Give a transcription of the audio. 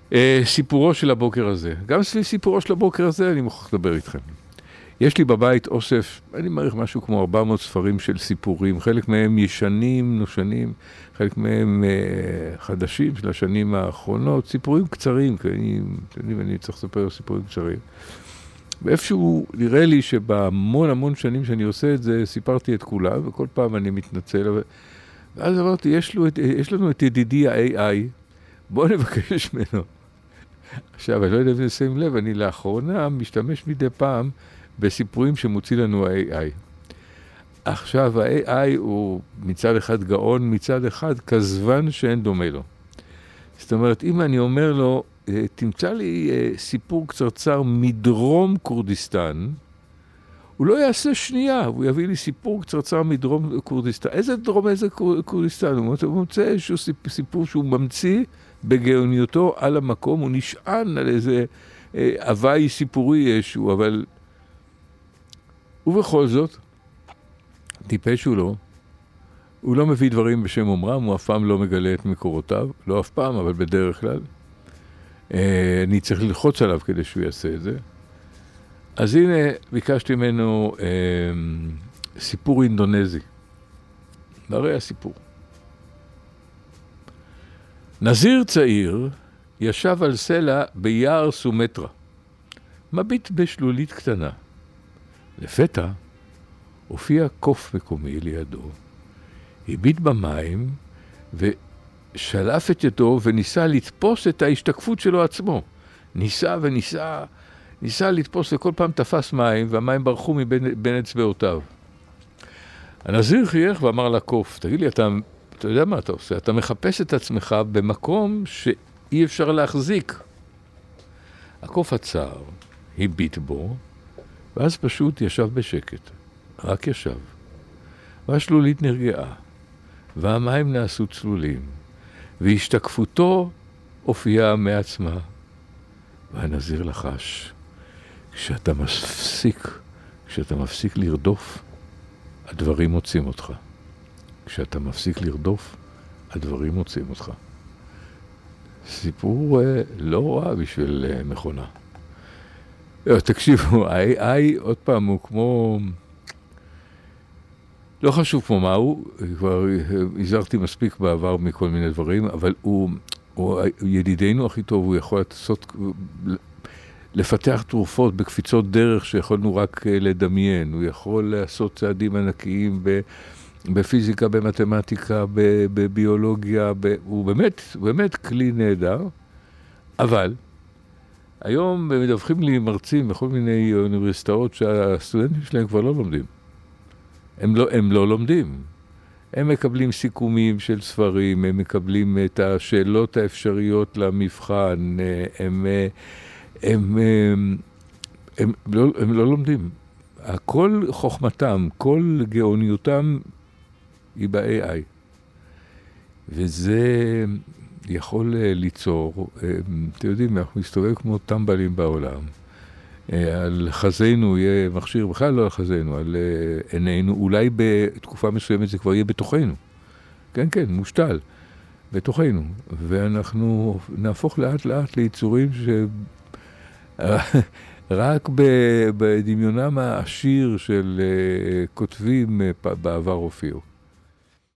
סיפורו של הבוקר הזה. גם סביב סיפורו של הבוקר הזה אני מוכרח לדבר איתכם. יש לי בבית אוסף, אני מעריך משהו כמו 400 ספרים של סיפורים, חלק מהם ישנים, נושנים, חלק מהם חדשים של השנים האחרונות, סיפורים קצרים, כי אני צריך לספר סיפורים קצרים. ואיפשהו נראה לי שבהמון המון שנים שאני עושה את זה, סיפרתי את כולם, וכל פעם אני מתנצל. ואז אמרתי, יש לנו את ידידי ה-AI, בואו נבקש ממנו. עכשיו, אני לא יודע אם נשים לב, אני לאחרונה משתמש מדי פעם בסיפורים שמוציא לנו ה-AI. עכשיו, ה-AI הוא מצד אחד גאון, מצד אחד כזבן שאין דומה לו. זאת אומרת, אם אני אומר לו, תמצא לי סיפור קצרצר מדרום כורדיסטן, הוא לא יעשה שנייה, הוא יביא לי סיפור קצרצר מדרום כורדיסטן. איזה דרום, איזה כורדיסטן? הוא מוצא איזשהו סיפור שהוא ממציא בגאוניותו על המקום, הוא נשען על איזה הוואי סיפורי ישו, אבל... ובכל זאת, טיפש הוא לא מביא דברים בשם אומרם, הוא אף פעם לא מגלה את מקורותיו, לא אף פעם, אבל בדרך כלל. אני צריך ללחוץ עליו כדי שהוא יעשה את זה. אז הנה, ביקשתי ממנו סיפור אינדונזי. והרי הסיפור. נזיר צעיר ישב על סלע ביער סומטרה, מביט בשלולית קטנה. לפתע הופיע קוף מקומי לידו, הביט במים ושלף את ידו וניסה לתפוס את ההשתקפות שלו עצמו. ניסה לתפוס וכל פעם תפס מים והמים ברחו מבין אצבעותיו. הנזיר חייך ואמר לקוף, תגיד לי, אתה יודע מה אתה עושה? אתה מחפש את עצמך במקום שאי אפשר להחזיק. הקוף עצר, הביט בו, ואז פשוט ישב בשקט, רק ישב. והשלולית נרגעה, והמים נעשו צלולים, והשתקפותו הופיעה מעצמה. והנזיר לחש, כשאתה מפסיק לרדוף, הדברים מוצאים אותך. כשאתה מפסיק לרדוף, הדברים מוצאים אותך. סיפור לא רע בשביל מכונה. תקשיבו, ה-AI עוד פעם הוא כמו... לא חשוב כמו מה הוא, כבר הזהרתי מספיק בעבר מכל מיני דברים, אבל הוא ידידנו הכי טוב, הוא יכול לפתח תרופות בקפיצות דרך שיכולנו רק לדמיין, הוא יכול לעשות צעדים ענקיים בפיזיקה, במתמטיקה, בביולוגיה, הוא באמת כלי נהדר, אבל היום מדווחים לי מרצים בכל מיני אוניברסיטאות שהסטודנטים שלהם כבר לא לומדים. הם לא לומדים. הם מקבלים סיכומים של ספרים, הם מקבלים את השאלות האפשריות למבחן, הם לא לומדים. כל חוכמתם, כל גאוניותם היא ב-AI. וזה יכול ליצור, אתם יודעים, אנחנו מסתובב כמו טמבלים בעולם. על חזינו יהיה מכשיר, בכלל לא על חזינו, על עינינו, אולי בתקופה מסוימת זה כבר יהיה בתוכנו. כן, מושתל, בתוכנו. ואנחנו נהפוך לאט לאט ליצורים רק בדמיונם העשיר של כותבים בעבר הופיעו.